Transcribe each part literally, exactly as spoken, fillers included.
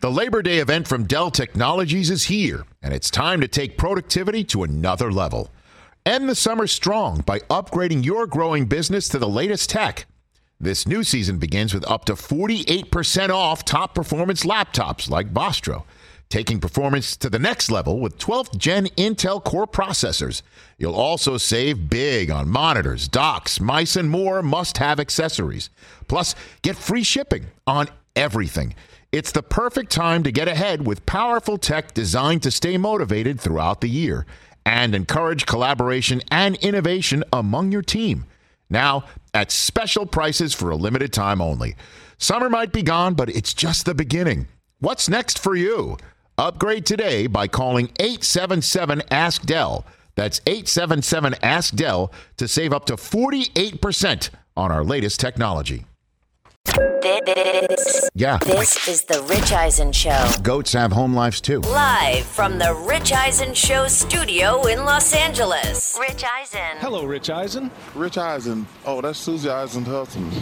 The Labor Day event from Dell Technologies is here, and it's time to take productivity to another level. End the summer strong by upgrading your growing business to the latest tech. This new season begins with up to forty-eight percent off top performance laptops like Vostro, taking performance to the next level with twelfth gen Intel Core processors. You'll also save big on monitors, docks, mice, and more must-have accessories. Plus, get free shipping on everything. It's the perfect time to get ahead with powerful tech designed to stay motivated throughout the year and encourage collaboration and innovation among your team. Now, at special prices for a limited time only. Summer might be gone, but it's just the beginning. What's next for you? Upgrade today by calling eight seven seven ask Dell. That's eight seven seven ask Dell to save up to forty-eight percent on our latest technology. This, yeah. This is the Rich Eisen Show. Goats have home lives too. Live from the Rich Eisen Show studio in Los Angeles. Rich Eisen. Hello, Rich Eisen. Rich Eisen. Oh, that's Susie Eisen's husband.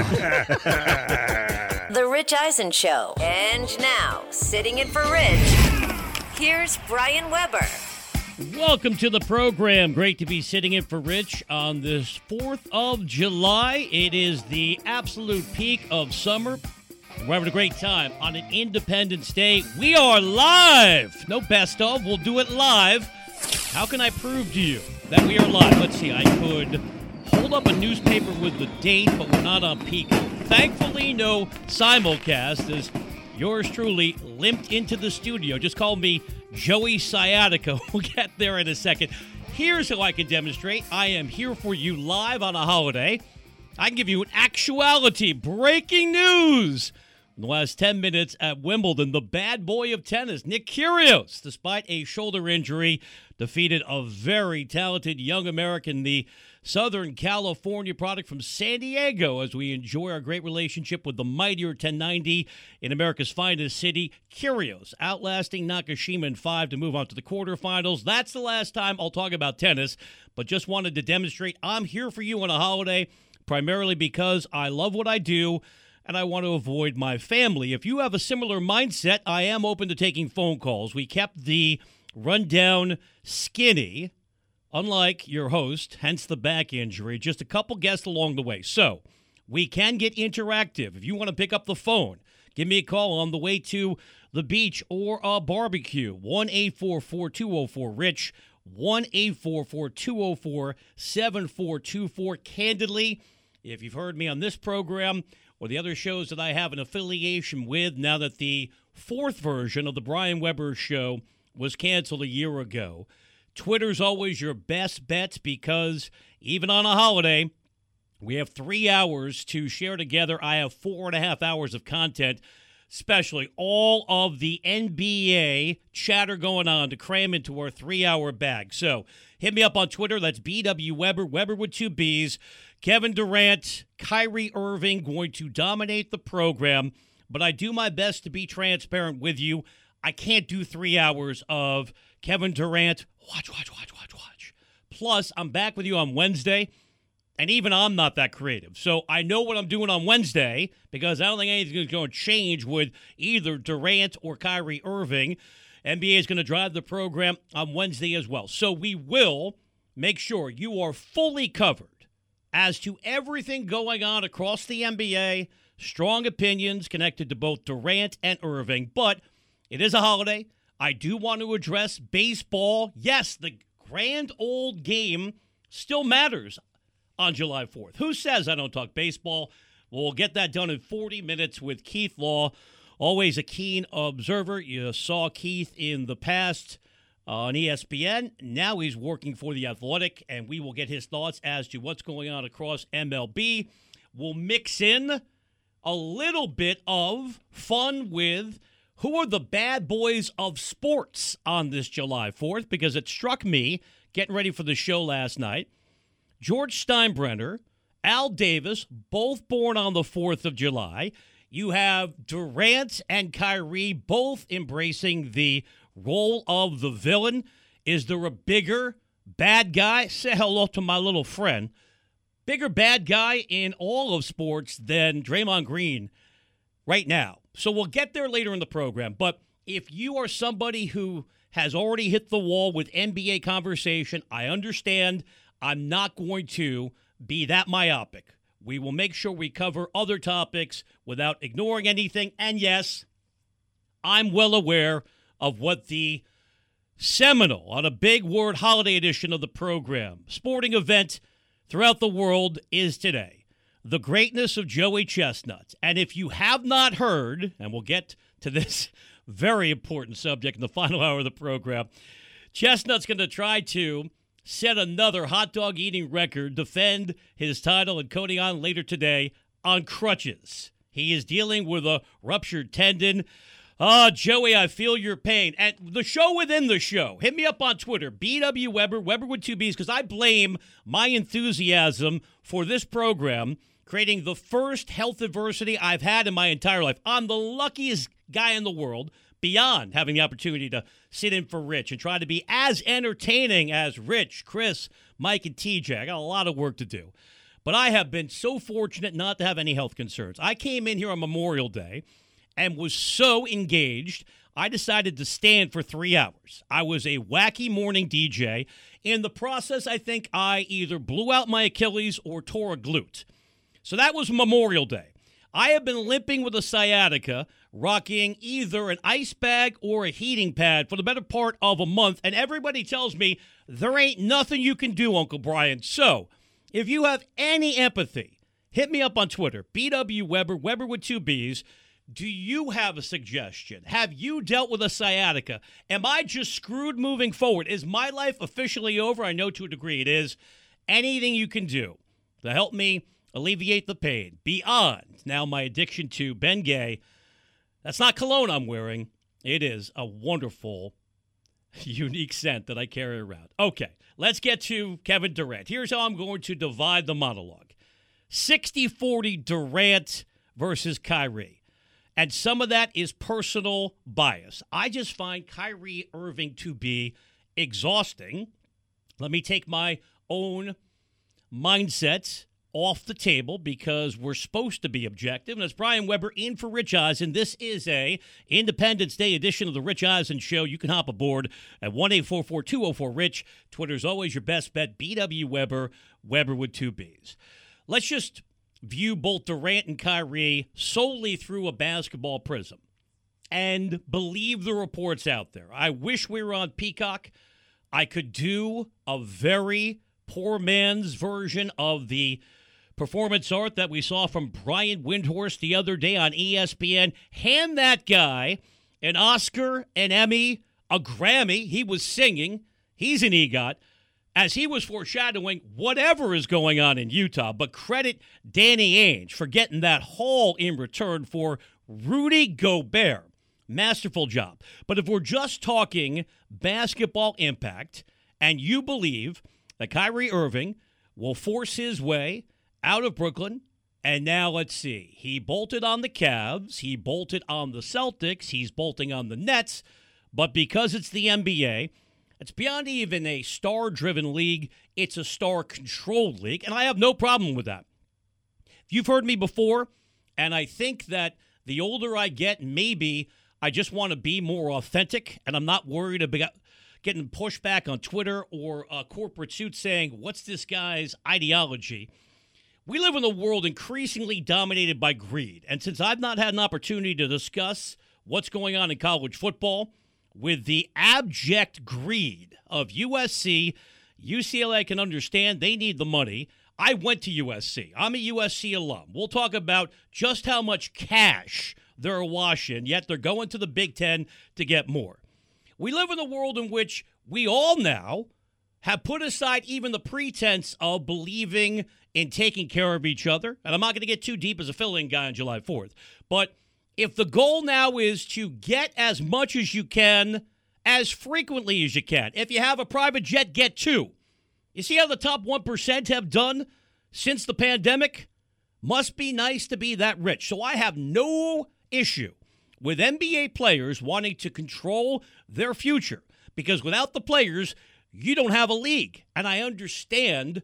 The Rich Eisen Show. And now, sitting in for Rich, here's Brian Weber. Welcome to the program. Great to be sitting in for Rich on this fourth of July. It is the absolute peak of summer. We're having a great time on an Independence Day. We are live. No best of. We'll do it live. How can I prove to you that we are live? Let's see. I could hold up a newspaper with the date, but we're not on peak. Thankfully, no simulcast as yours truly limped into the studio. Just call me Joey Sciatica. We'll get there in a second. Here's how I can demonstrate. I am here for you live on a holiday. I can give you an actuality, breaking news. In the last ten minutes at Wimbledon, the bad boy of tennis, Nick Kyrgios, despite a shoulder injury, defeated a very talented young American, the Southern California product from San Diego, as we enjoy our great relationship with the mightier ten ninety in America's finest city. Kyrgios outlasting Nakashima in five to move on to the quarterfinals. That's the last time I'll talk about tennis, but just wanted to demonstrate I'm here for you on a holiday, primarily because I love what I do and I want to avoid my family. If you have a similar mindset, I am open to taking phone calls. We kept the rundown skinny, unlike your host, hence the back injury, just a couple guests along the way. So we can get interactive. If you want to pick up the phone, give me a call on the way to the beach or a barbecue. one eight four four, two oh four, RICH, one eight four four, two oh four, seven four two four. Candidly, if you've heard me on this program or the other shows that I have an affiliation with, now that the fourth version of the Brian Weber Show was canceled a year ago, Twitter's always your best bet because even on a holiday, we have three hours to share together. I have four and a half hours of content, especially all of the N B A chatter going on to cram into our three-hour bag. So hit me up on Twitter. That's B W Weber, Weber with two B's. Kevin Durant, Kyrie Irving going to dominate the program, but I do my best to be transparent with you. I can't do three hours of Kevin Durant. Watch, watch, watch, watch, watch. Plus, I'm back with you on Wednesday, and even I'm not that creative. So I know what I'm doing on Wednesday because I don't think anything's going to change with either Durant or Kyrie Irving. N B A is going to drive the program on Wednesday as well. So we will make sure you are fully covered as to everything going on across the N B A. Strong opinions connected to both Durant and Irving, but it is a holiday. I do want to address baseball. Yes, the grand old game still matters on July fourth. Who says I don't talk baseball? We'll get that done in forty minutes with Keith Law, always a keen observer. You saw Keith in the past on E S P N. Now he's working for The Athletic, and we will get his thoughts as to what's going on across M L B. We'll mix in a little bit of fun with who are the bad boys of sports on this July fourth, because it struck me, getting ready for the show last night, George Steinbrenner, Al Davis, both born on the fourth of July. You have Durant and Kyrie both embracing the role of the villain. Is there a bigger bad guy? Say hello to my little friend. Bigger bad guy in all of sports than Draymond Green right now. So we'll get there later in the program. But if you are somebody who has already hit the wall with N B A conversation, I understand. I'm not going to be that myopic. We will make sure we cover other topics without ignoring anything. And yes, I'm well aware of what the seminal, on a big word, holiday edition of the program, sporting event throughout the world is today. The greatness of Joey Chestnut. And if you have not heard, and we'll get to this very important subject in the final hour of the program, Chestnut's going to try to set another hot dog eating record, defend his title in Coney Island later today on crutches. He is dealing with a ruptured tendon. Oh, Joey, I feel your pain. And the show within the show, hit me up on Twitter, B W Weber, Weber with two B's, because I blame my enthusiasm for this program creating the first health adversity I've had in my entire life. I'm the luckiest guy in the world, beyond having the opportunity to sit in for Rich and try to be as entertaining as Rich, Chris, Mike, and T J. I got a lot of work to do. But I have been so fortunate not to have any health concerns. I came in here on Memorial Day and was so engaged, I decided to stand for three hours. I was a wacky morning D J. In the process, I think I either blew out my Achilles or tore a glute. So that was Memorial Day. I have been limping with a sciatica, rocking either an ice bag or a heating pad for the better part of a month, and everybody tells me there ain't nothing you can do, Uncle Brian. So if you have any empathy, hit me up on Twitter, B W Weber, Weber with two B's. Do you have a suggestion? Have you dealt with a sciatica? Am I just screwed moving forward? Is my life officially over? I know to a degree it is. Anything you can do to help me alleviate the pain beyond now my addiction to Bengay. That's not cologne I'm wearing. It is a wonderful, unique scent that I carry around. Okay, let's get to Kevin Durant. Here's how I'm going to divide the monologue. sixty forty Durant versus Kyrie. And some of that is personal bias. I just find Kyrie Irving to be exhausting. Let me take my own mindset off the table because we're supposed to be objective. And it's Brian Weber in for Rich Eisen. This is a Independence Day edition of the Rich Eisen Show. You can hop aboard at one eight four four, two oh four, RICH. Twitter's always your best bet. B W Weber, Weber with two B's. Let's just view both Durant and Kyrie solely through a basketball prism and believe the reports out there. I wish we were on Peacock. I could do a very poor man's version of the performance art that we saw from Brian Windhorst the other day on E S P N. Hand that guy an Oscar, an Emmy, a Grammy. He was singing. He's an EGOT. As he was foreshadowing whatever is going on in Utah. But credit Danny Ainge for getting that haul in return for Rudy Gobert. Masterful job. But if we're just talking basketball impact, and you believe that Kyrie Irving will force his way out of Brooklyn, and now let's see, he bolted on the Cavs, he bolted on the Celtics, he's bolting on the Nets, but because it's the N B A, it's beyond even a star-driven league. It's a star-controlled league, and I have no problem with that. You've heard me before, and I think that the older I get, maybe I just want to be more authentic, and I'm not worried about getting pushback on Twitter or a corporate suit saying, what's this guy's ideology? We live in a world increasingly dominated by greed, and since I've not had an opportunity to discuss what's going on in college football, with the abject greed of U S C, U C L A can understand they need the money. I went to U S C. I'm a U S C alum. We'll talk about just how much cash they're awash in, yet they're going to the Big Ten to get more. We live in a world in which we all now have put aside even the pretense of believing in taking care of each other. And I'm not going to get too deep as a fill-in guy on July fourth. But if the goal now is to get as much as you can, as frequently as you can, if you have a private jet, get two. You see how the top one percent have done since the pandemic? Must be nice to be that rich. So I have no issue with N B A players wanting to control their future, because without the players, you don't have a league. And I understand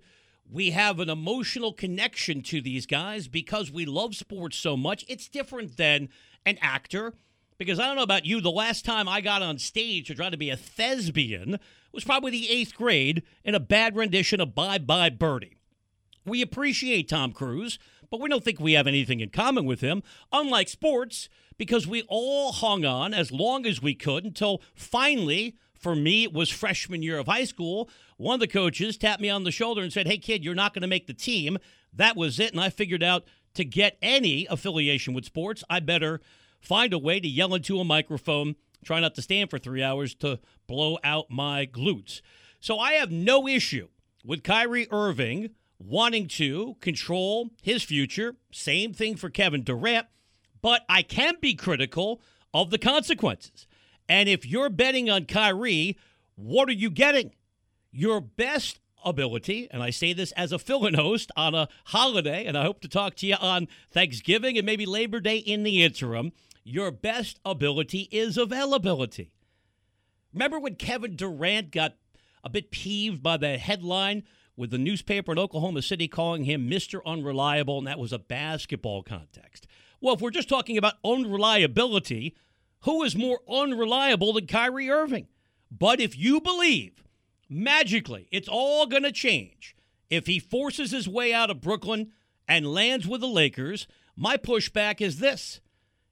we have an emotional connection to these guys because we love sports so much. It's different than an actor. Because I don't know about you, the last time I got on stage to try to be a thespian was probably the eighth grade in a bad rendition of Bye Bye Birdie. We appreciate Tom Cruise, but we don't think we have anything in common with him, unlike sports, because we all hung on as long as we could until finally, for me, it was freshman year of high school, one of the coaches tapped me on the shoulder and said, "Hey, kid, you're not going to make the team." That was it, and I figured out to get any affiliation with sports, I better find a way to yell into a microphone, try not to stand for three hours to blow out my glutes. So I have no issue with Kyrie Irving wanting to control his future. Same thing for Kevin Durant. But I can be critical of the consequences. And if you're betting on Kyrie, what are you getting? Your best ability, and I say this as a fill-in host on a holiday, and I hope to talk to you on Thanksgiving and maybe Labor Day in the interim, your best ability is availability. Remember when Kevin Durant got a bit peeved by the headline with the newspaper in Oklahoma City calling him Mister Unreliable, and that was a basketball context? Well, if we're just talking about unreliability, who is more unreliable than Kyrie Irving? But if you believe magically it's all going to change if he forces his way out of Brooklyn and lands with the Lakers, my pushback is this.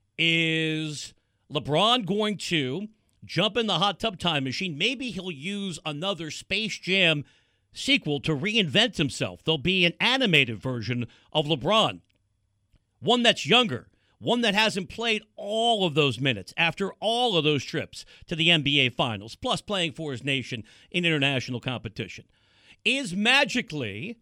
Is LeBron going to jump in the hot tub time machine? Maybe he'll use another Space Jam sequel to reinvent himself. There'll be an animated version of LeBron, one that's younger, one that hasn't played all of those minutes after all of those trips to the N B A Finals, plus playing for his nation in international competition. Is magically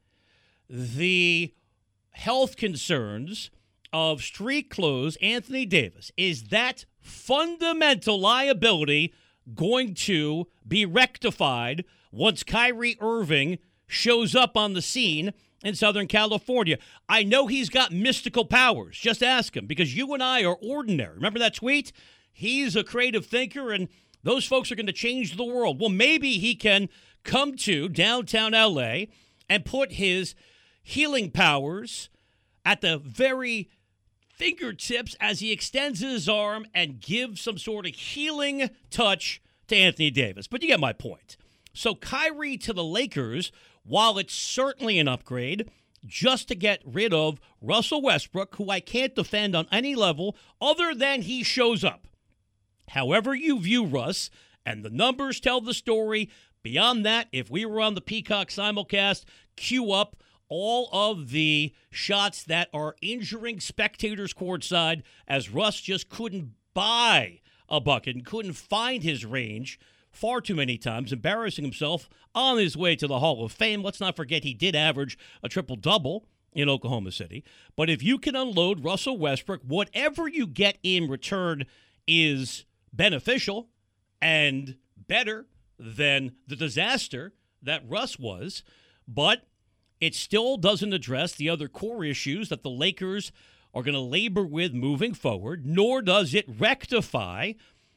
the health concerns of street clothes Anthony Davis, is that fundamental liability going to be rectified once Kyrie Irving shows up on the scene in Southern California? I know he's got mystical powers. Just ask him, because you and I are ordinary. Remember that tweet? He's a creative thinker, and those folks are going to change the world. Well, maybe he can come to downtown L A and put his healing powers at the very fingertips as he extends his arm and gives some sort of healing touch to Anthony Davis. But you get my point. So Kyrie to the Lakers, while it's certainly an upgrade, just to get rid of Russell Westbrook, who I can't defend on any level other than he shows up. However you view Russ, and the numbers tell the story. Beyond that, if we were on the Peacock simulcast, cue up all of the shots that are injuring spectators courtside, as Russ just couldn't buy a bucket and couldn't find his range far too many times, embarrassing himself on his way to the Hall of Fame. Let's not forget he did average a triple-double in Oklahoma City. But if you can unload Russell Westbrook, whatever you get in return is beneficial and better than the disaster that Russ was. But it still doesn't address the other core issues that the Lakers are going to labor with moving forward, nor does it rectify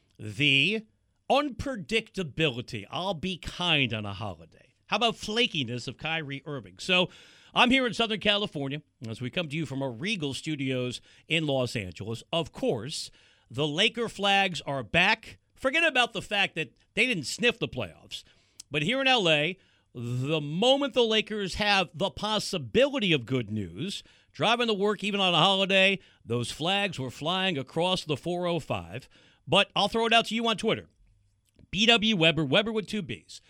the unpredictability. I'll be kind on a holiday. How about flakiness of Kyrie Irving? So I'm here in Southern California as we come to you from our Regal Studios in Los Angeles. Of course, the Laker flags are back. Forget about the fact that they didn't sniff the playoffs. But here in L A, the moment the Lakers have the possibility of good news, driving to work even on a holiday, those flags were flying across the four oh five. But I'll throw it out to you on Twitter. B W Weber, Weber with two B's.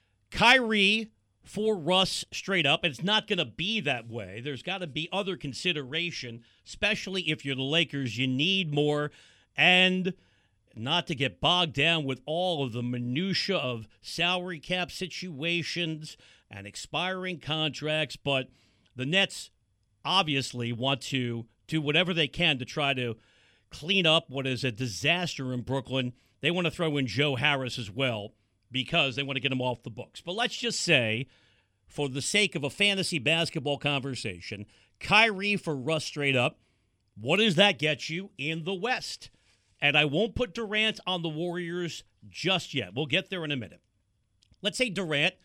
Kyrie for Russ straight up. It's not going to be that way. There's got to be other consideration, especially if you're the Lakers. You need more. And not to get bogged down with all of the minutia of salary cap situations and expiring contracts, but the Nets obviously want to do whatever they can to try to clean up what is a disaster in Brooklyn. They want to throw in Joe Harris as well because they want to get him off the books. But let's just say, for the sake of a fantasy basketball conversation, Kyrie for Russ straight up, what does that get you in the West? And I won't put Durant on the Warriors just yet. We'll get there in a minute. Let's say Durant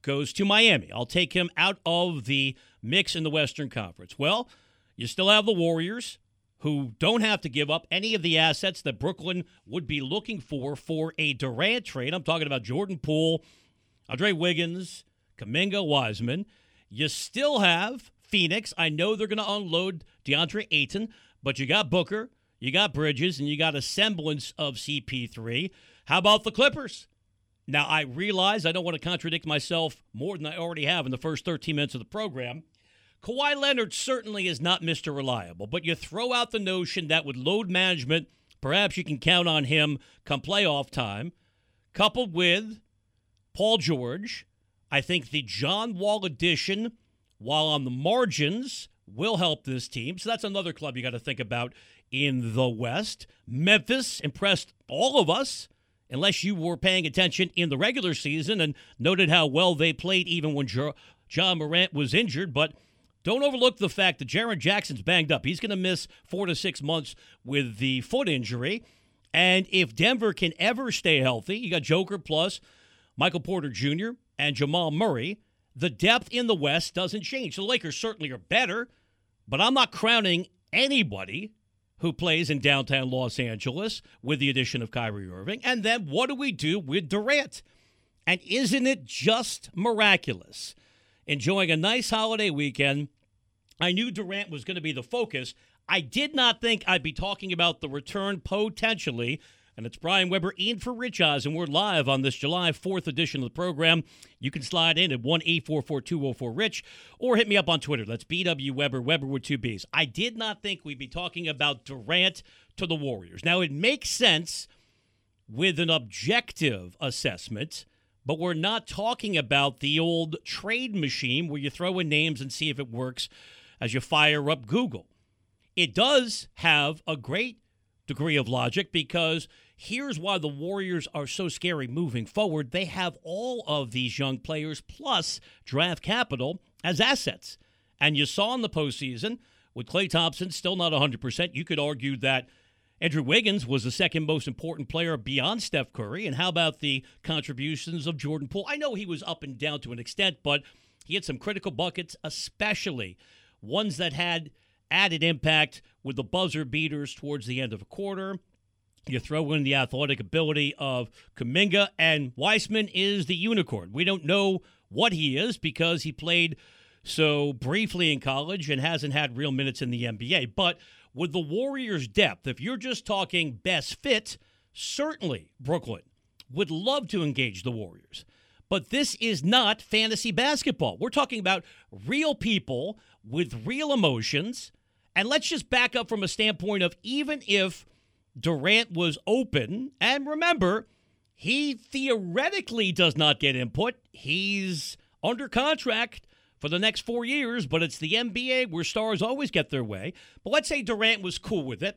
goes to Miami. I'll take him out of the mix in the Western Conference. Well, you still have the Warriors, who don't have to give up any of the assets that Brooklyn would be looking for for a Durant trade. I'm talking about Jordan Poole, Andre Wiggins, Kuminga, Wiseman. You still have Phoenix. I know they're going to unload DeAndre Ayton, but you got Booker, you got Bridges, and you got a semblance of C P three. How about the Clippers? Now, I realize I don't want to contradict myself more than I already have in the first thirteen minutes of the program. Kawhi Leonard certainly is not Mister Reliable, but you throw out the notion that with load management, perhaps you can count on him come playoff time, coupled with Paul George. I think the John Wall addition, while on the margins, will help this team. So that's another club you got to think about in the West. Memphis impressed all of us, unless you were paying attention in the regular season and noted how well they played even when John Morant was injured. But don't overlook the fact that Jaren Jackson's banged up. He's going to miss four to six months with the foot injury. And if Denver can ever stay healthy, you got Joker plus Michael Porter Junior and Jamal Murray. The depth in the West doesn't change. The Lakers certainly are better, but I'm not crowning anybody who plays in downtown Los Angeles with the addition of Kyrie Irving. And then what do we do with Durant? And isn't it just miraculous? Enjoying a nice holiday weekend. I knew Durant was going to be the focus. I did not think I'd be talking about the return potentially. And it's Brian Weber in for Rich Oz, and we're live on this July fourth edition of the program. You can slide in at one eight four four two oh four rich or hit me up on Twitter. That's B W Weber, Weber with two B's. I did not think we'd be talking about Durant to the Warriors. Now, it makes sense with an objective assessment, but we're not talking about the old trade machine where you throw in names and see if it works as you fire up Google. It does have a great degree of logic because here's why the Warriors are so scary moving forward. They have all of these young players plus draft capital as assets. And you saw in the postseason with Klay Thompson still not one hundred percent, you could argue that Andrew Wiggins was the second most important player beyond Steph Curry. And how about the contributions of Jordan Poole? I know he was up and down to an extent, but he had some critical buckets, especially ones that had added impact with the buzzer beaters towards the end of a quarter. You throw in the athletic ability of Kuminga, and Wiseman is the unicorn. We don't know what he is because he played so briefly in college and hasn't had real minutes in the N B A. But with the Warriors' depth, if you're just talking best fit, certainly Brooklyn would love to engage the Warriors. But this is not fantasy basketball. We're talking about real people with real emotions. And let's just back up from a standpoint of even if Durant was open, and remember, he theoretically does not get input. He's under contract for the next four years, but it's the N B A where stars always get their way. But let's say Durant was cool with it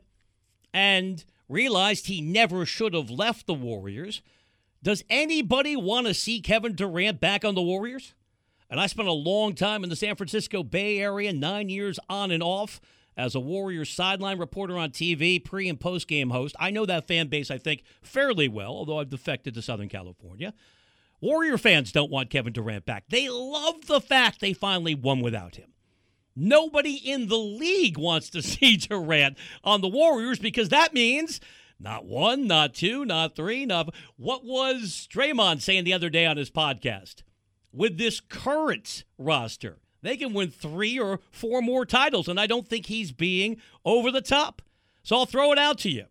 and realized he never should have left the Warriors. Does anybody want to see Kevin Durant back on the Warriors? And I spent a long time in the San Francisco Bay Area, nine years on and off, as a Warriors sideline reporter on T V, pre- and post-game host. I know that fan base, I think, fairly well, although I've defected to Southern California. Warrior fans don't want Kevin Durant back. They love the fact they finally won without him. Nobody in the league wants to see Durant on the Warriors because that means not one, not two, not three, not... What was Draymond saying the other day on his podcast? With this current roster, they can win three or four more titles, and I don't think he's being over the top. So I'll throw it out to you.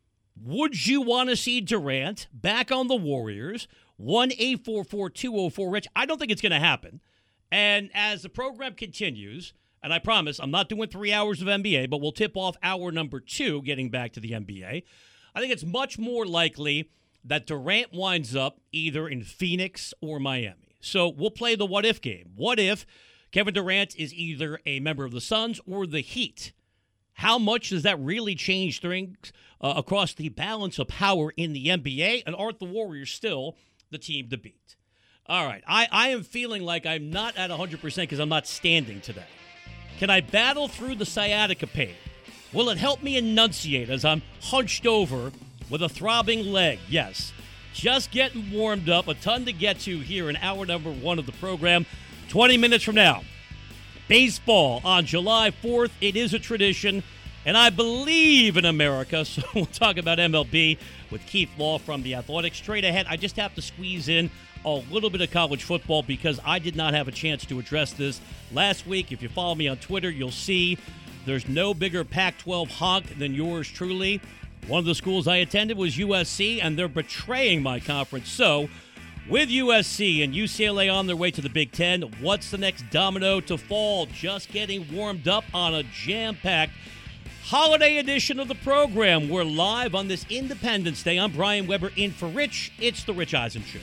Would you want to see Durant back on the Warriors? one eight four four two oh four rich. I don't think it's going to happen. And as the program continues, and I promise I'm not doing three hours of N B A, but we'll tip off hour number two getting back to the N B A. I think it's much more likely that Durant winds up either in Phoenix or Miami. So we'll play the what-if game. What if Kevin Durant is either a member of the Suns or the Heat? How much does that really change things uh, across the balance of power in the N B A? And aren't the Warriors still the team to beat? All right, I, I am feeling like I'm not at one hundred percent because I'm not standing today. Can I battle through the sciatica pain? Will it help me enunciate as I'm hunched over with a throbbing leg? Yes. just getting warmed up. A ton to get to here in hour number one of the program. twenty minutes from now, baseball on July fourth. It is a tradition, and I believe in America, so we'll talk about M L B with Keith Law from The Athletic. Straight ahead, I just have to squeeze in a little bit of college football because I did not have a chance to address this last week. If you follow me on Twitter, you'll see there's no bigger Pac twelve honk than yours truly. One of the schools I attended was U S C, and they're betraying my conference. So, with U S C and U C L A on their way to the Big Ten, what's the next domino to fall? Just getting warmed up on a jam-packed holiday edition of the program. We're live on this Independence Day. I'm Brian Weber in for Rich. It's the Rich Eisen Show.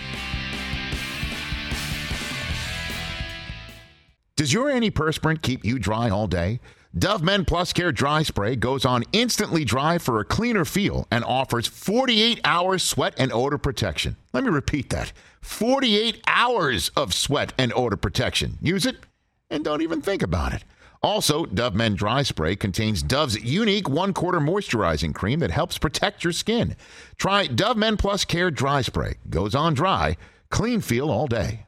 Does your antiperspirant keep you dry all day? Dove Men Plus Care Dry Spray goes on instantly dry for a cleaner feel and offers forty-eight hours sweat and odor protection. Let me repeat that. forty-eight hours of sweat and odor protection. Use it and don't even think about it. Also, Dove Men Dry Spray contains Dove's unique one-quarter moisturizing cream that helps protect your skin. Try Dove Men Plus Care Dry Spray. Goes on dry, clean feel all day.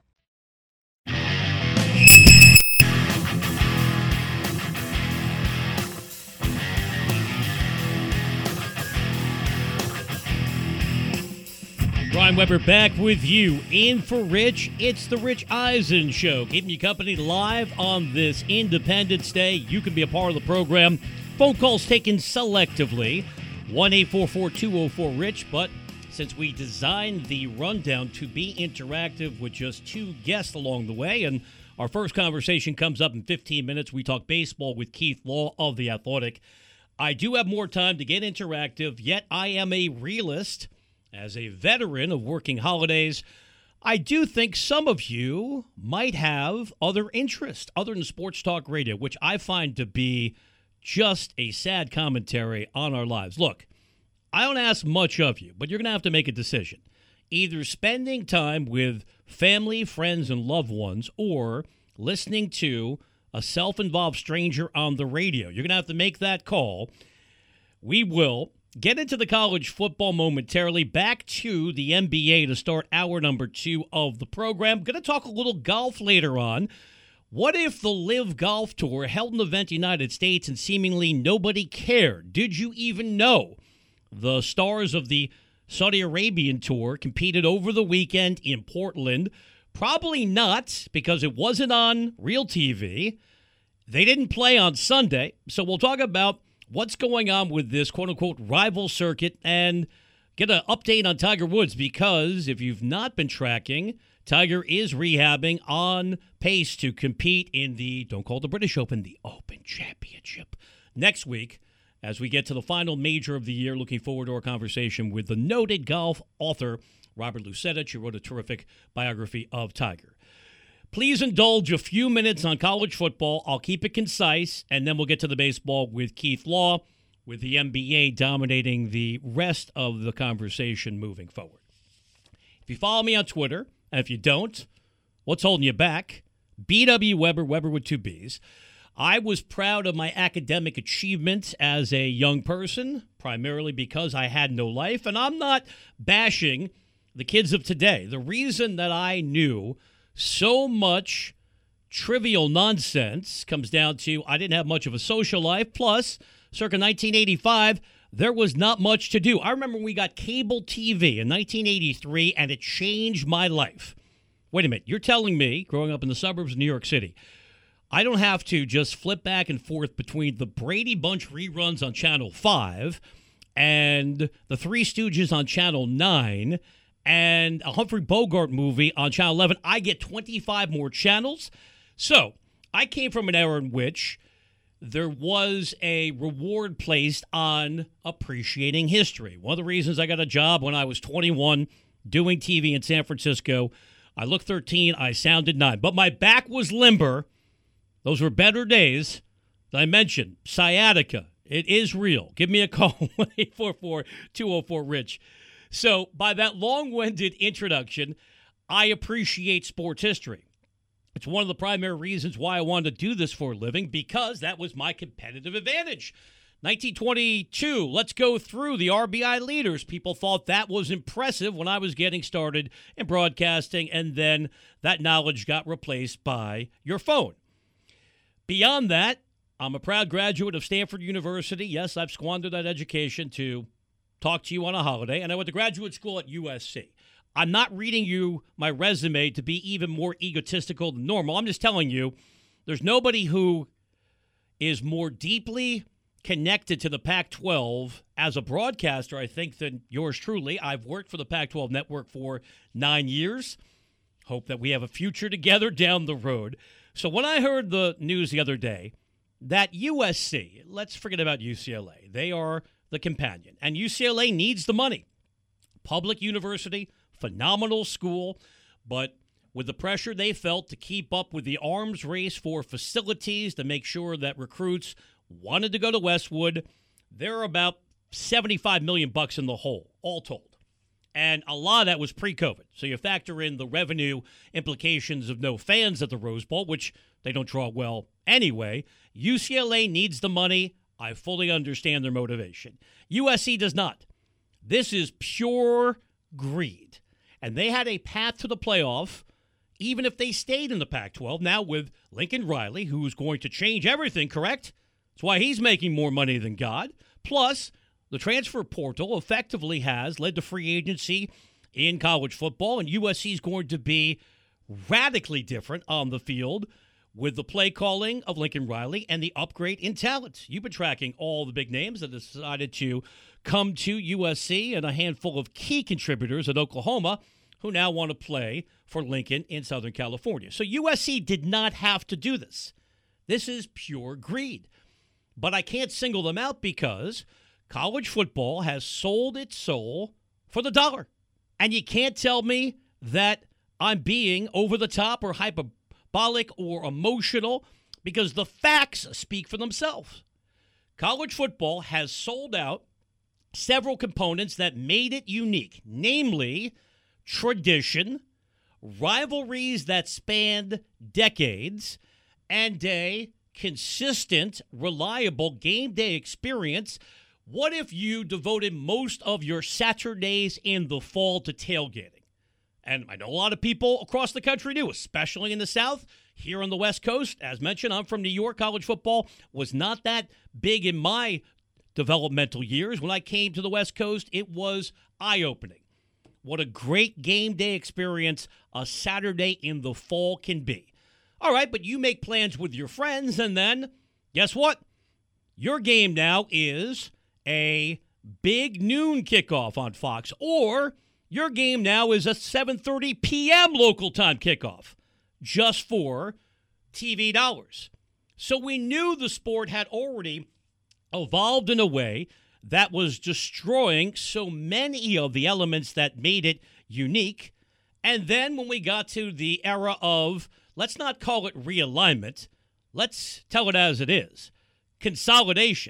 Brian Weber back with you in for Rich. It's the Rich Eisen Show, keeping you company live on this Independence Day. You can be a part of the program. Phone calls taken selectively, one eight four four, two oh four, RICH. But since we designed the rundown to be interactive with just two guests along the way, and our first conversation comes up in fifteen minutes, we talk baseball with Keith Law of The Athletic. I do have more time to get interactive, yet I am a realist. As a veteran of working holidays, I do think some of you might have other interests other than sports talk radio, which I find to be just a sad commentary on our lives. Look, I don't ask much of you, but you're going to have to make a decision. Either spending time with family, friends, and loved ones, or listening to a self-involved stranger on the radio. You're going to have to make that call. We will get into the college football momentarily. Back to the N B A to start hour number two of the program. Going to talk a little golf later on. What if the Live Golf Tour held an event in the United States and seemingly nobody cared? Did you even know the stars of the Saudi Arabian Tour competed over the weekend in Portland? Probably not, because it wasn't on real T V. They didn't play on Sunday. So we'll talk about what's going on with this quote-unquote rival circuit and get an update on Tiger Woods, because if you've not been tracking, Tiger is rehabbing on pace to compete in the, don't call it the British Open, the Open Championship next week as we get to the final major of the year. Looking forward to our conversation with the noted golf author, Robert Lucetich, who wrote a terrific biography of Tiger. Please indulge a few minutes on college football. I'll keep it concise, and then we'll get to the baseball with Keith Law, with the N B A dominating the rest of the conversation moving forward. If you follow me on Twitter, and if you don't, what's holding you back? B W Weber, Weber with two B's. I was proud of my academic achievements as a young person, primarily because I had no life, and I'm not bashing the kids of today. The reason that I knew so much trivial nonsense comes down to I didn't have much of a social life. Plus, circa nineteen eighty-five, there was not much to do. I remember when we got cable T V in nineteen eighty-three, and it changed my life. Wait a minute. You're telling me, growing up in the suburbs of New York City, I don't have to just flip back and forth between the Brady Bunch reruns on Channel five and the Three Stooges on Channel nine and a Humphrey Bogart movie on Channel eleven. I get twenty-five more channels. So I came from an era in which there was a reward placed on appreciating history. One of the reasons I got a job when I was twenty-one doing T V in San Francisco, I looked thirteen, I sounded nine. But my back was limber. Those were better days. As I mentioned, sciatica. It is real. Give me a call, one eight four four, two oh four, RICH. So by that long-winded introduction, I appreciate sports history. It's one of the primary reasons why I wanted to do this for a living, because that was my competitive advantage. nineteen twenty-two, let's go through the R B I leaders. People thought that was impressive when I was getting started in broadcasting, and then that knowledge got replaced by your phone. Beyond that, I'm a proud graduate of Stanford University. Yes, I've squandered that education to talk to you on a holiday, and I went to graduate school at U S C. I'm not reading you my resume to be even more egotistical than normal. I'm just telling you, there's nobody who is more deeply connected to the Pac twelve as a broadcaster, I think, than yours truly. I've worked for the Pac twelve network for nine years. Hope that we have a future together down the road. So when I heard the news the other day that U S C, let's forget about U C L A, they are the companion, and U C L A needs the money. Public university, phenomenal school, but with the pressure they felt to keep up with the arms race for facilities to make sure that recruits wanted to go to Westwood, they're about seventy-five million bucks in the hole, all told. And a lot of that was pre-COVID. So you factor in the revenue implications of no fans at the Rose Bowl, which they don't draw well anyway. U C L A needs the money. I fully understand their motivation. U S C does not. This is pure greed. And they had a path to the playoff, even if they stayed in the Pac twelve. Now with Lincoln Riley, who's going to change everything, correct? That's why he's making more money than God. Plus, the transfer portal effectively has led to free agency in college football, and U S C is going to be radically different on the field with the play calling of Lincoln Riley and the upgrade in talent. You've been tracking all the big names that decided to come to U S C and a handful of key contributors at Oklahoma who now want to play for Lincoln in Southern California. So U S C did not have to do this. This is pure greed. But I can't single them out because college football has sold its soul for the dollar. And you can't tell me that I'm being over the top or hyperbolic or emotional because the facts speak for themselves. College football has sold out several components that made it unique, namely tradition, rivalries that spanned decades, and a consistent, reliable game day experience. What if you devoted most of your Saturdays in the fall to tailgating? And I know a lot of people across the country do, especially in the South. Here on the West Coast, as mentioned, I'm from New York. College football was not that big in my developmental years. When I came to the West Coast, it was eye-opening. What a great game day experience a Saturday in the fall can be. All right, but you make plans with your friends, and then guess what? Your game now is a big noon kickoff on Fox, or your game now is a seven thirty p.m. local time kickoff just for T V dollars. So we knew the sport had already evolved in a way that was destroying so many of the elements that made it unique. And then when we got to the era of, let's not call it realignment, let's tell it as it is, consolidation.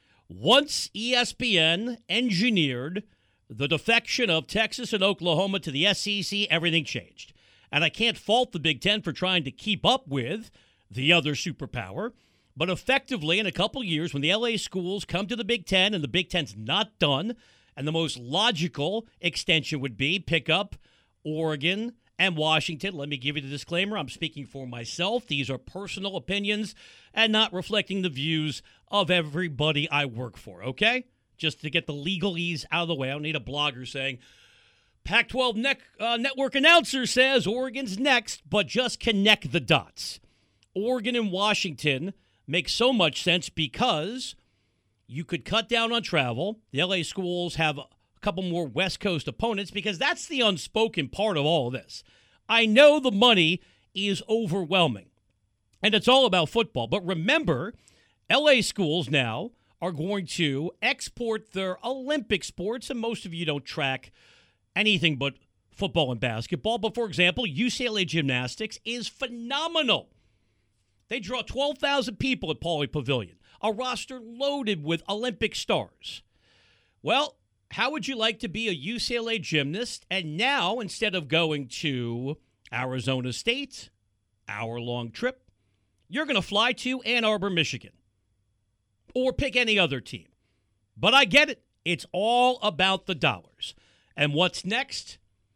Once E S P N engineered the defection of Texas and Oklahoma to the S E C, everything changed. And I can't fault the Big Ten for trying to keep up with the other superpower. But effectively, in a couple years, when the L A schools come to the Big Ten and the Big Ten's not done, and the most logical extension would be pick up Oregon and Washington. Let me give you the disclaimer. I'm speaking for myself. These are personal opinions and not reflecting the views of everybody I work for, okay? Just to get the legalese out of the way. I don't need a blogger saying, Pac twelve ne- uh, network announcer says Oregon's next, but just connect the dots. Oregon and Washington make so much sense because you could cut down on travel. The L A schools have a couple more West Coast opponents because that's the unspoken part of all of this. I know the money is overwhelming, and it's all about football. But remember, L A schools now are going to export their Olympic sports, and most of you don't track anything but football and basketball. But, for example, U C L A gymnastics is phenomenal. They draw twelve thousand people at Pauley Pavilion, a roster loaded with Olympic stars. Well, how would you like to be a U C L A gymnast and now, instead of going to Arizona State, hour-long trip, you're going to fly to Ann Arbor, Michigan? or pick any other team. But I get it. It's all about the dollars. And what's next?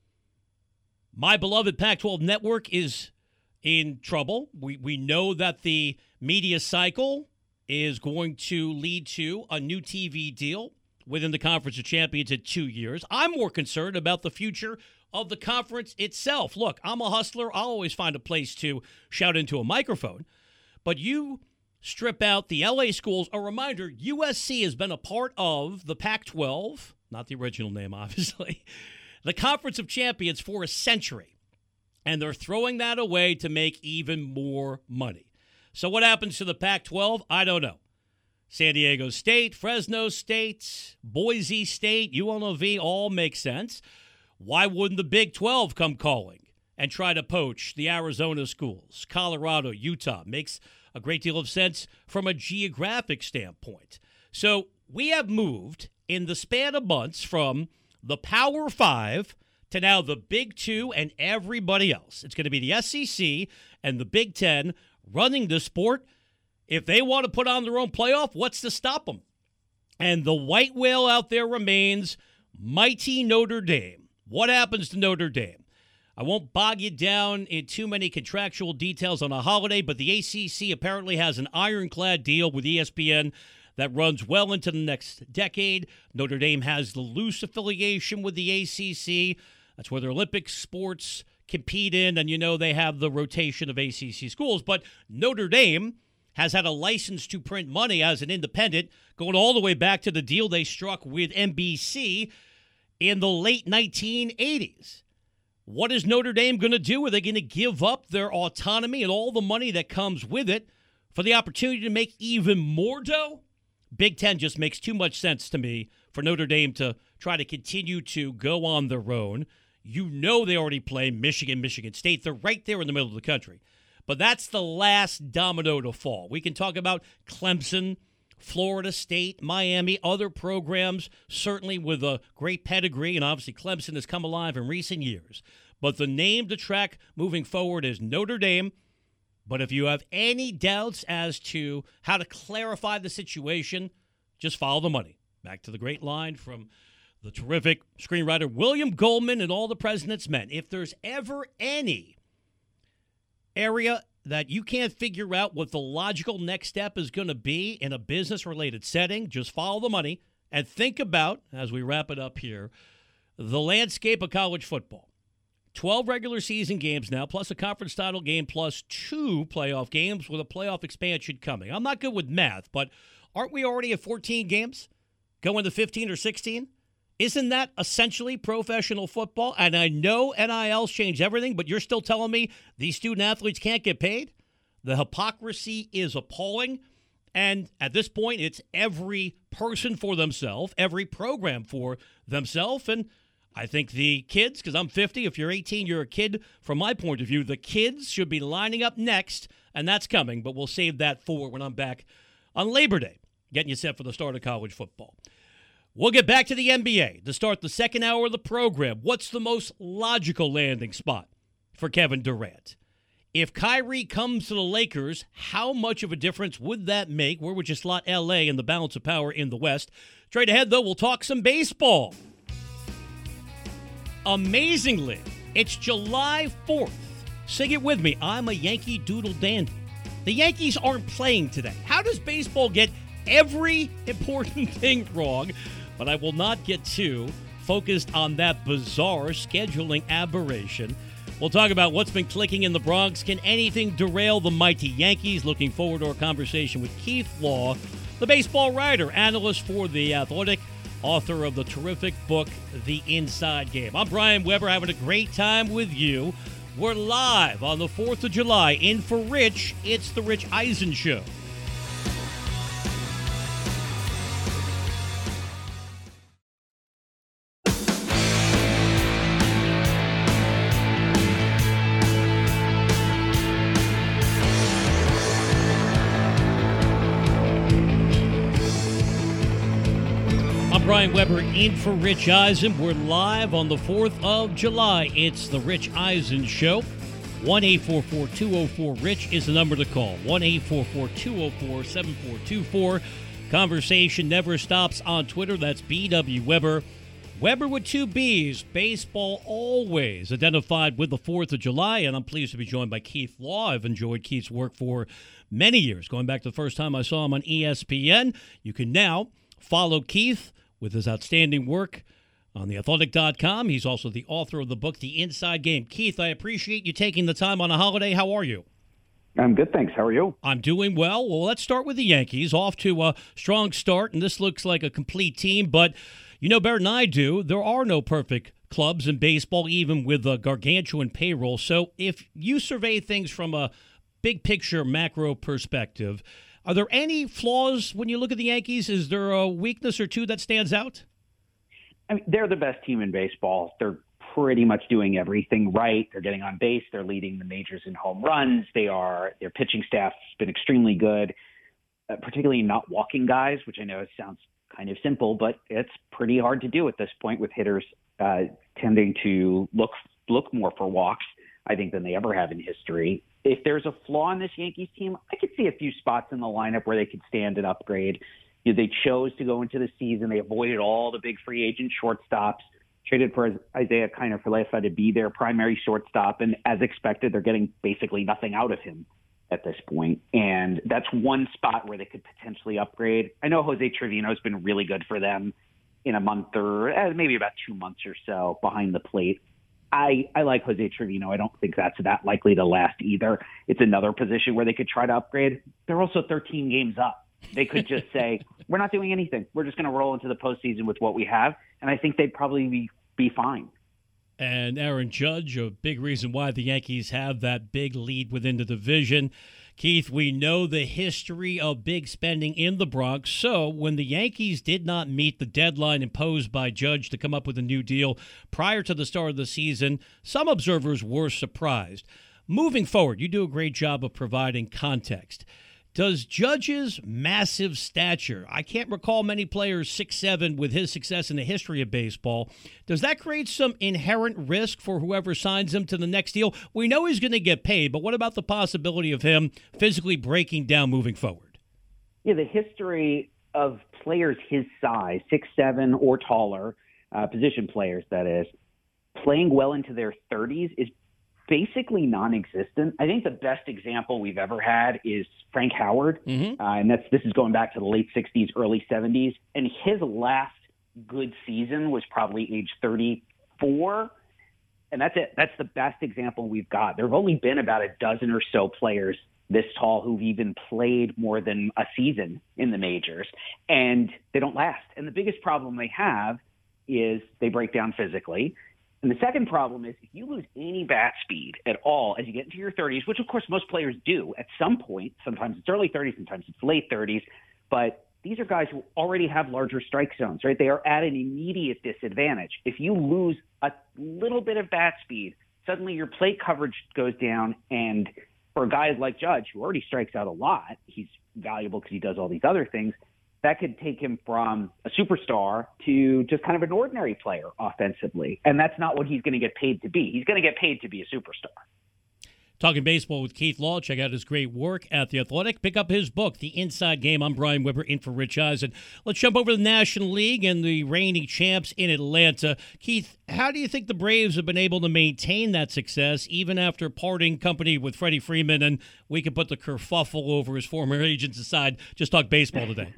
My beloved Pac twelve network is in trouble. We we know that the media cycle is going to lead to a new T V deal within the Conference of Champions in two years. I'm more concerned about the future of the conference itself. Look, I'm a hustler. I'll always find a place to shout into a microphone. But you strip out the L A schools. A reminder, U S C has been a part of the Pac twelve, not the original name, obviously, the Conference of Champions for a century. And they're throwing that away to make even more money. So what happens to the Pac twelve? I don't know. San Diego State, Fresno State, Boise State, U N L V all make sense. Why wouldn't the Big twelve come calling and try to poach the Arizona schools? Colorado, Utah makes a great deal of sense from a geographic standpoint. So we have moved in the span of months from the Power Five to now the Big Two and everybody else. It's going to be the S E C and the Big Ten running the sport. If they want to put on their own playoff, what's to stop them? And the white whale out there remains mighty Notre Dame. What happens to Notre Dame? I won't bog you down in too many contractual details on a holiday, but the A C C apparently has an ironclad deal with E S P N that runs well into the next decade. Notre Dame has the loose affiliation with the A C C. That's where their Olympic sports compete in, and you know they have the rotation of A C C schools. But Notre Dame has had a license to print money as an independent, going all the way back to the deal they struck with N B C in the late nineteen eighties. What is Notre Dame going to do? Are they going to give up their autonomy and all the money that comes with it for the opportunity to make even more dough? Big Ten just makes too much sense to me for Notre Dame to try to continue to go on their own. You know they already play Michigan, Michigan State. They're right there in the middle of the country. But that's the last domino to fall. We can talk about Clemson, Florida State, Miami, other programs, certainly with a great pedigree, and obviously Clemson has come alive in recent years. But the name to track moving forward is Notre Dame. But if you have any doubts as to how to clarify the situation, just follow the money. Back to the great line from the terrific screenwriter William Goldman and All the President's Men. If there's ever any area that you can't figure out what the logical next step is going to be in a business-related setting, just follow the money and think about, as we wrap it up here, the landscape of college football. twelve regular season games now, plus a conference title game, plus two playoff games with a playoff expansion coming. I'm not good with math, but aren't we already at fourteen games? Going to fifteen or sixteen? Isn't that essentially professional football? And I know N I L's changed everything, but you're still telling me these student-athletes can't get paid? The hypocrisy is appalling. And at this point, it's every person for themselves, every program for themselves. And I think the kids, because I'm fifty, if you're eighteen, you're a kid. From my point of view, the kids should be lining up next, and that's coming. But we'll save that for when I'm back on Labor Day, getting you set for the start of college football. We'll get back to the N B A to start the second hour of the program. What's the most logical landing spot for Kevin Durant? If Kyrie comes to the Lakers, how much of a difference would that make? Where would you slot L A in the balance of power in the West? Straight ahead, though, we'll talk some baseball. Amazingly, it's July fourth. Sing it with me. I'm a Yankee Doodle Dandy. The Yankees aren't playing today. How does baseball get every important thing wrong? But I will not get too focused on that bizarre scheduling aberration. We'll talk about what's been clicking in the Bronx. Can anything derail the mighty Yankees? Looking forward to our conversation with Keith Law, the baseball writer, analyst for The Athletic, author of the terrific book, The Inside Game. I'm Brian Weber, having a great time with you. We're live on the fourth of July. In for Rich, it's The Rich Eisen Show. Brian Weber in for Rich Eisen. We're live on the fourth of July. It's the Rich Eisen Show. one eight four four, two oh four, RICH is the number to call. one eight four four, two oh four, seven four two four. Conversation never stops on Twitter. That's B W Weber. Weber with two B's. Baseball always identified with the fourth of July, and I'm pleased to be joined by Keith Law. I've enjoyed Keith's work for many years, going back to the first time I saw him on E S P N. You can now follow Keith with his outstanding work on the athletic dot com. He's also the author of the book, The Inside Game. Keith, I appreciate you taking the time on a holiday. How are you? I'm good, thanks. How are you? I'm doing well. Well, let's start with the Yankees. Off to a strong start, and this looks like a complete team. But you know better than I do, there are no perfect clubs in baseball, even with a gargantuan payroll. So if you survey things from a big picture, macro perspective, are there any flaws when you look at the Yankees? Is there a weakness or two that stands out? I mean, they're the best team in baseball. They're pretty much doing everything right. They're getting on base. They're leading the majors in home runs. They are their pitching staff's been extremely good, uh, particularly not walking guys, which I know sounds kind of simple, but it's pretty hard to do at this point with hitters uh, tending to look look more for walks, I think, than they ever have in history. If there's a flaw in this Yankees team, I could see a few spots in the lineup where they could stand and upgrade. You know, they chose to go into the season. They avoided all the big free agent shortstops, traded for Isaiah Kiner-Falefa to be their primary shortstop. And as expected, they're getting basically nothing out of him at this point. And that's one spot where they could potentially upgrade. I know Jose Trevino has been really good for them in a month or eh, maybe about two months or so behind the plate. I, I like Jose Trevino. I don't think that's that likely to last either. It's another position where they could try to upgrade. They're also thirteen games up. They could just say, we're not doing anything. We're just going to roll into the postseason with what we have. And I think they'd probably be, be fine. And Aaron Judge, a big reason why the Yankees have that big lead within the division. Keith, we know the history of big spending in the Bronx. So when the Yankees did not meet the deadline imposed by Judge to come up with a new deal prior to the start of the season, some observers were surprised. Moving forward, you do a great job of providing context. Does Judge's massive stature, I can't recall many players six seven with his success in the history of baseball, does that create some inherent risk for whoever signs him to the next deal? We know he's going to get paid, but what about the possibility of him physically breaking down moving forward? Yeah, the history of players his size, six seven or taller, uh, position players, that is, playing well into their thirties is basically non-existent. I think the best example we've ever had is Frank Howard, mm-hmm. uh, and that's this is going back to the late sixties, early seventies, and his last good season was probably age thirty-four, and that's it. That's the best example we've got. There have only been about a dozen or so players this tall who've even played more than a season in the majors, and they don't last. And the biggest problem they have is they break down physically. And the second problem is if you lose any bat speed at all as you get into your thirties, which of course most players do at some point, sometimes it's early thirties, sometimes it's late thirties, but these are guys who already have larger strike zones, right? They are at an immediate disadvantage. If you lose a little bit of bat speed, suddenly your plate coverage goes down. And for guys like Judge, who already strikes out a lot, he's valuable because he does all these other things. That could take him from a superstar to just kind of an ordinary player offensively. And that's not what he's going to get paid to be. He's going to get paid to be a superstar. Talking baseball with Keith Law. Check out his great work at The Athletic. Pick up his book, The Inside Game. I'm Brian Weber, in for Rich Eisen. Let's jump over to the National League and the reigning champs in Atlanta. Keith, how do you think the Braves have been able to maintain that success even after parting company with Freddie Freeman? And we can put the kerfuffle over his former agents aside. Just talk baseball today.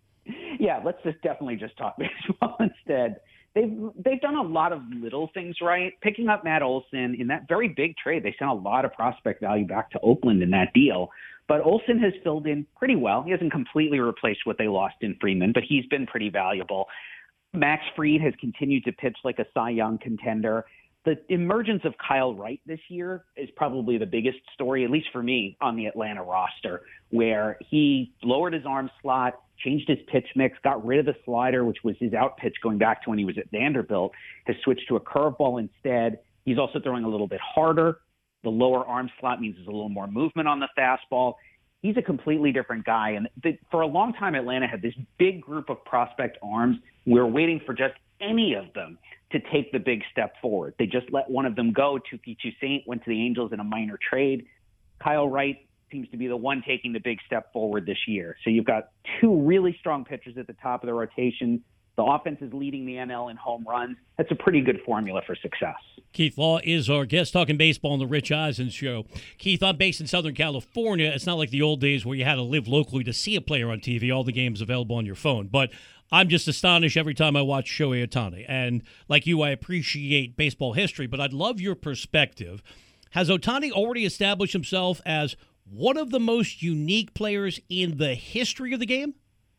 Yeah, let's just definitely just talk baseball instead. They've they've done a lot of little things right. Picking up Matt Olson in that very big trade, they sent a lot of prospect value back to Oakland in that deal. But Olson has filled in pretty well. He hasn't completely replaced what they lost in Freeman, but he's been pretty valuable. Max Fried has continued to pitch like a Cy Young contender. The emergence of Kyle Wright this year is probably the biggest story, at least for me, on the Atlanta roster, where he lowered his arm slot, changed his pitch mix, got rid of the slider, which was his out pitch going back to when he was at Vanderbilt, has switched to a curveball instead. He's also throwing a little bit harder. The lower arm slot means there's a little more movement on the fastball. He's a completely different guy. And the, for a long time, Atlanta had this big group of prospect arms. We were waiting for just any of them to take the big step forward. They just let one of them go. Tuki Toussaint went to the Angels in a minor trade. Kyle Wright seems to be the one taking the big step forward this year. So you've got two really strong pitchers at the top of the rotation. The offense is leading the N L in home runs. That's a pretty good formula for success. Keith Law is our guest talking baseball on the Rich Eisen Show. Keith, I'm based in Southern California. It's not like the old days where you had to live locally to see a player on T V. All the games available on your phone. But I'm just astonished every time I watch Shohei Ohtani. And like you, I appreciate baseball history, but I'd love your perspective. Has Ohtani already established himself as one of the most unique players in the history of the game?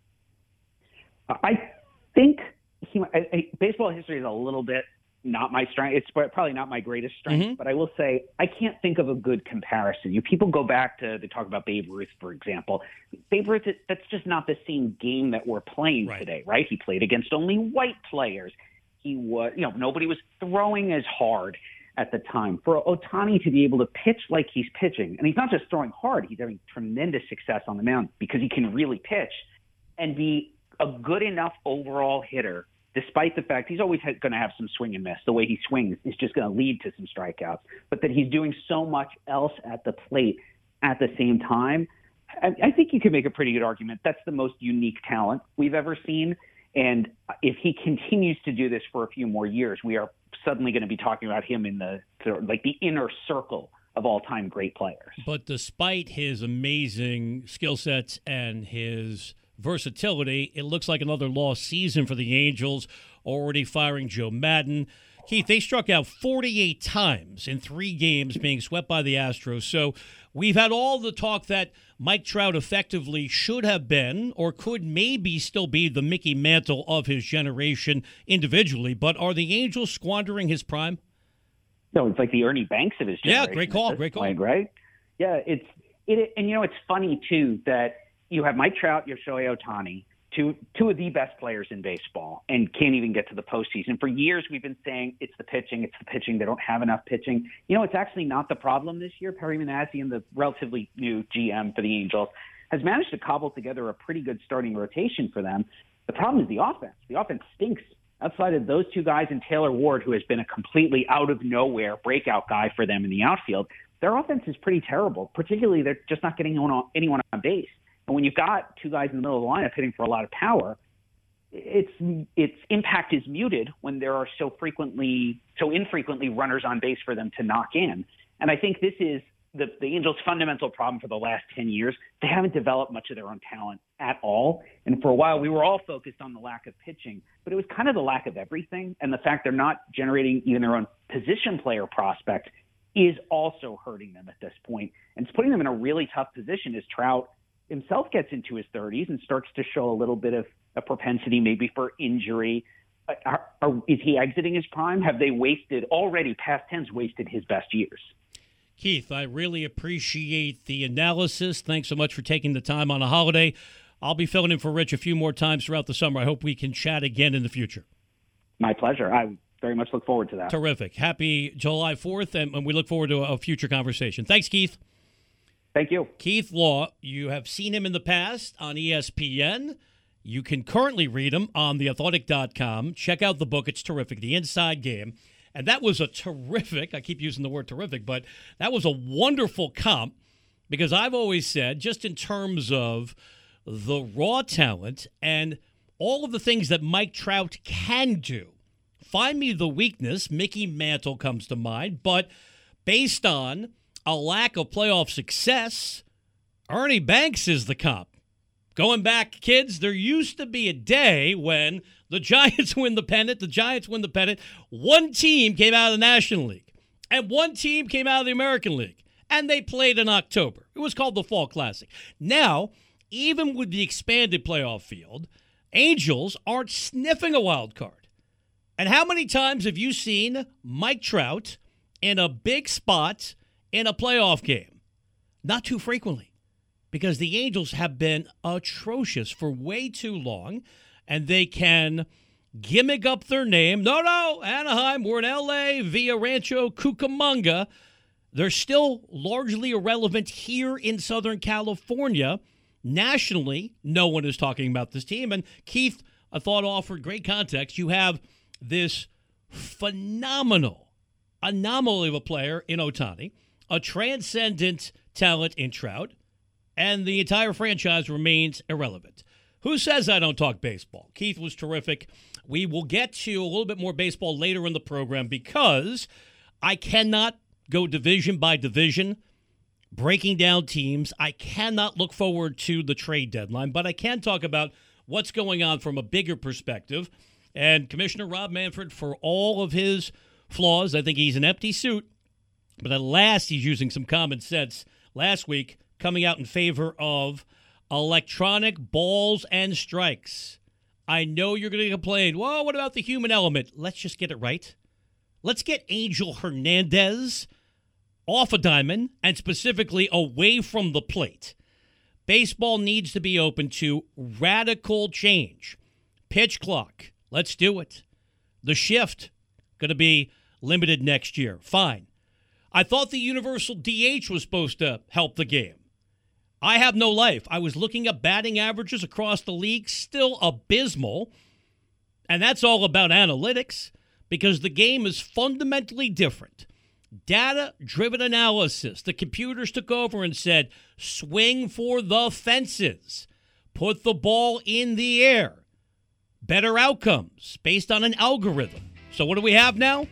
I think he, I, I, baseball history is a little bit not my strength. It's probably not my greatest strength, mm-hmm. but I will say I can't think of a good comparison. You people go back to they talk about Babe Ruth, for example. Babe Ruth, that's just not the same game that we're playing right. today, right? He played against only white players. He was, you know, nobody was throwing as hard at the time. For Ohtani to be able to pitch like he's pitching, and he's not just throwing hard, he's having tremendous success on the mound because he can really pitch and be a good enough overall hitter, despite the fact he's always going to have some swing and miss. The way he swings is just going to lead to some strikeouts, but that he's doing so much else at the plate at the same time. I, I think you could make a pretty good argument. That's the most unique talent we've ever seen. And if he continues to do this for a few more years, we are suddenly going to be talking about him in the like the inner circle of all-time great players. But despite his amazing skill sets and his versatility, it looks like another lost season for the Angels, already firing Joe Maddon. Keith, they struck out forty-eight times in three games, being swept by the Astros. So we've had all the talk that Mike Trout effectively should have been or could maybe still be the Mickey Mantle of his generation individually. But are the Angels squandering his prime? No, it's like the Ernie Banks of his generation. Yeah, great call, great call. Point, right? Yeah, it's it, and you know it's funny too that you have Mike Trout, you have Shohei Ohtani, two two of the best players in baseball, and can't even get to the postseason. For years, we've been saying it's the pitching, it's the pitching. They don't have enough pitching. You know, it's actually not the problem this year. Perry Minasian, the relatively new G M for the Angels, has managed to cobble together a pretty good starting rotation for them. The problem is the offense. The offense stinks. Outside of those two guys and Taylor Ward, who has been a completely out-of-nowhere breakout guy for them in the outfield, their offense is pretty terrible. Particularly, they're just not getting anyone on, anyone on base. And when you've got two guys in the middle of the lineup hitting for a lot of power, its its impact is muted when there are so frequently, so infrequently runners on base for them to knock in. And I think this is the, the Angels' fundamental problem for the last ten years. They haven't developed much of their own talent at all. And for a while, we were all focused on the lack of pitching, but it was kind of the lack of everything. And the fact they're not generating even their own position player prospect is also hurting them at this point. And it's putting them in a really tough position as Trout himself gets into his thirties and starts to show a little bit of a propensity maybe for injury. Are, are, is he exiting his prime? Have they wasted already, past tense, wasted his best years? Keith, I really appreciate the analysis. Thanks so much for taking the time on a holiday. I'll be filling in for Rich a few more times throughout the summer. I hope we can chat again in the future. My pleasure. I very much look forward to that. Terrific. Happy July fourth, and we look forward to a future conversation. Thanks, Keith. Thank you. Keith Law, you have seen him in the past on E S P N. You can currently read him on the athletic dot com. Check out the book. It's terrific. The Inside Game. And that was a terrific, I keep using the word terrific, but that was a wonderful comp because I've always said, just in terms of the raw talent and all of the things that Mike Trout can do, find me the weakness. Mickey Mantle comes to mind, but based on a lack of playoff success, Ernie Banks is the comp. Going back, kids, there used to be a day when the Giants win the pennant, the Giants win the pennant, one team came out of the National League, and one team came out of the American League, and they played in October. It was called the Fall Classic. Now, even with the expanded playoff field, Angels aren't sniffing a wild card. And how many times have you seen Mike Trout in a big spot in a playoff game? Not too frequently. Because the Angels have been atrocious for way too long, and they can gimmick up their name. No, no, Anaheim, we're in L A via Rancho Cucamonga. They're still largely irrelevant here in Southern California. Nationally, no one is talking about this team. And Keith, I thought, offered great context. You have this phenomenal anomaly of a player in Ohtani, a transcendent talent in Trout, and the entire franchise remains irrelevant. Who says I don't talk baseball? Keith was terrific. We will get to a little bit more baseball later in the program because I cannot go division by division, breaking down teams. I cannot look forward to the trade deadline, but I can talk about what's going on from a bigger perspective. And Commissioner Rob Manfred, for all of his flaws, I think he's an empty suit, but at last he's using some common sense last week, coming out in favor of electronic balls and strikes. I know you're going to complain, well, what about the human element? Let's just get it right. Let's get Angel Hernandez off a diamond and specifically away from the plate. Baseball needs to be open to radical change. Pitch clock. Let's do it. The shift, going to be limited next year. Fine. I thought the universal D H was supposed to help the game. I have no life. I was looking at batting averages across the league, still abysmal. And that's all about analytics because the game is fundamentally different. Data-driven analysis. The computers took over and said, swing for the fences. Put the ball in the air. Better outcomes based on an algorithm. So what do we have now?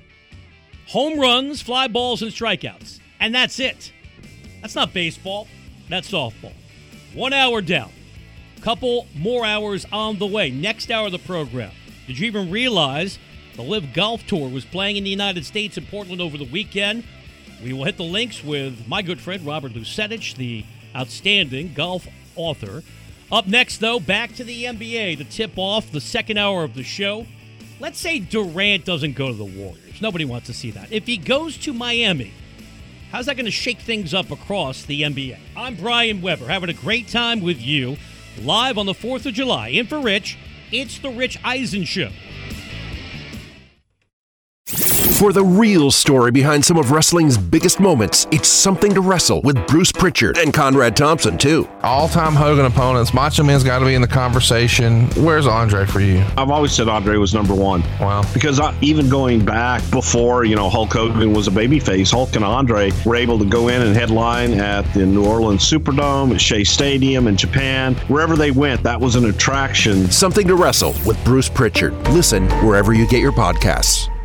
Home runs, fly balls, and strikeouts. And that's it. That's not baseball. That's softball. One hour down. Couple more hours on the way. Next hour of the program. Did you even realize the Live Golf Tour was playing in the United States in Portland over the weekend? We will hit the links with my good friend Robert Lucetich, the outstanding golf author. Up next, though, back to the N B A to tip off the second hour of the show. Let's say Durant doesn't go to the Warriors. Nobody wants to see that. If he goes to Miami, how's that going to shake things up across the N B A? I'm Brian Weber, having a great time with you, live on the fourth of July. In for Rich, it's the Rich Eisen Show. For the real story behind some of wrestling's biggest moments, it's Something to Wrestle with Bruce Pritchard and Conrad Thompson, too. All-time Hogan opponents. Macho Man's got to be in the conversation. Where's Andre for you? I've always said Andre was number one. Wow. Because I, even going back before, you know, Hulk Hogan was a babyface, Hulk and Andre were able to go in and headline at the New Orleans Superdome, at Shea Stadium in Japan. Wherever they went, that was an attraction. Something to Wrestle with Bruce Pritchard. Listen wherever you get your podcasts.